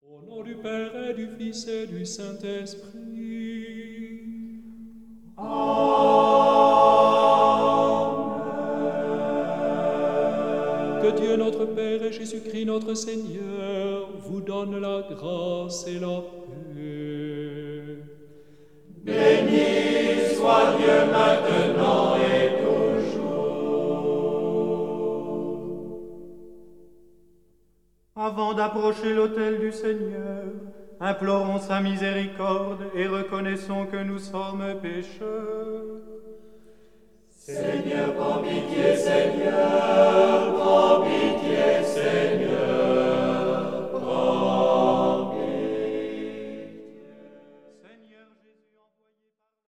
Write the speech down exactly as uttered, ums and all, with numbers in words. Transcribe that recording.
Au nom du Père et du Fils et du Saint-Esprit. Amen. Que Dieu notre Père et Jésus-Christ notre Seigneur vous donne la grâce et la paix. Béni soit Dieu maintenant et toujours. Avant d'approcher l'autel du Seigneur, implorons sa miséricorde et reconnaissons que nous sommes pécheurs.